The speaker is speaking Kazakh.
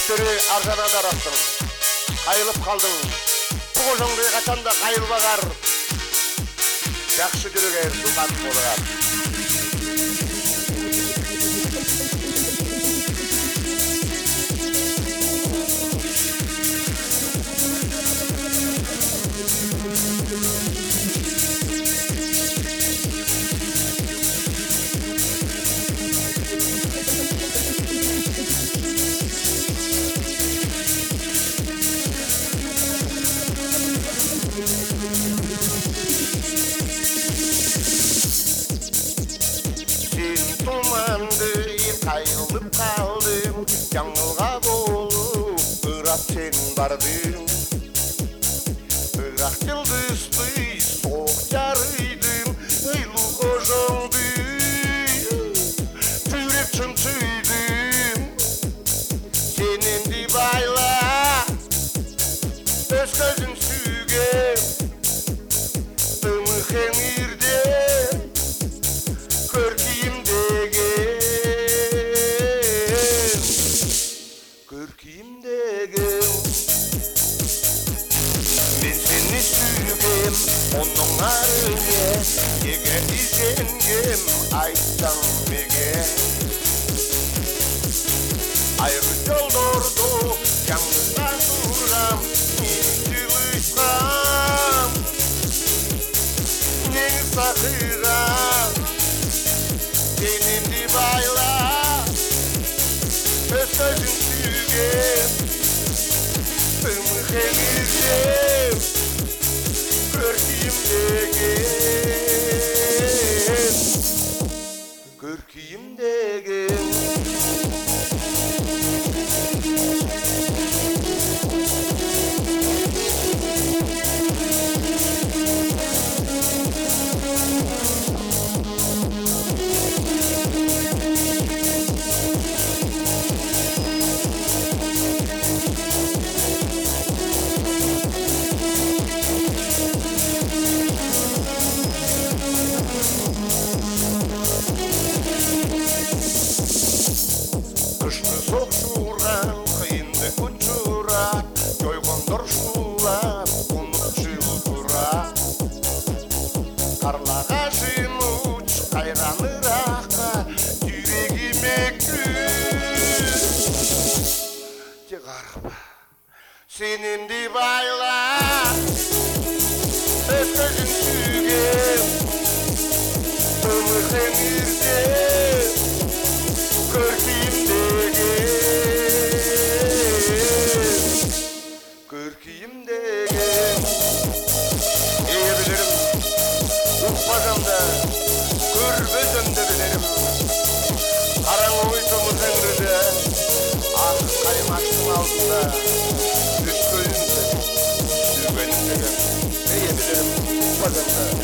Көптері арзана дараттың, қайылып қалдың, тұғыжыңды қачанда қайыл бағар, жақшы жүрегер сұлған болығар. Қайылып қалдым, жаңылға болып, ұрақ сен бардың. Ұрақ жылдысты соқ жарыйдым, ұйлы қожыңды, жүрек шымшыйдым. Сененді байла, өз көзін сүйгем, тымық еңірде, көркейімдегі. Мен сені сүйгем, оның арыңе, неге изенгем, айтсаң неге. Айры жолдорды жаңылдан тұрғам, мен жылышқам, нені сақырам, сененді байла, өз көзін сүйгем, тымық еңірдем, көркейімдеген, көркейімдеген. Күшті соқшуран, қиынды күн жұрап, жойғандар шулап, ұмыт жыл тұрап. Қарлаға жынуч, қайраны раққа, жүрегіме күн. Тек арқыма, сененді байла, өз көзін сүйгем, тымық еңірдем, көркейімдеген. Білерім, ұқпасамда, көрбесемді білерім. Қараң ойсымыз әңірді, ақ қаймаштың алдында, үш көзімді, сүйгенімдеген. Білерім, ұқпасамда,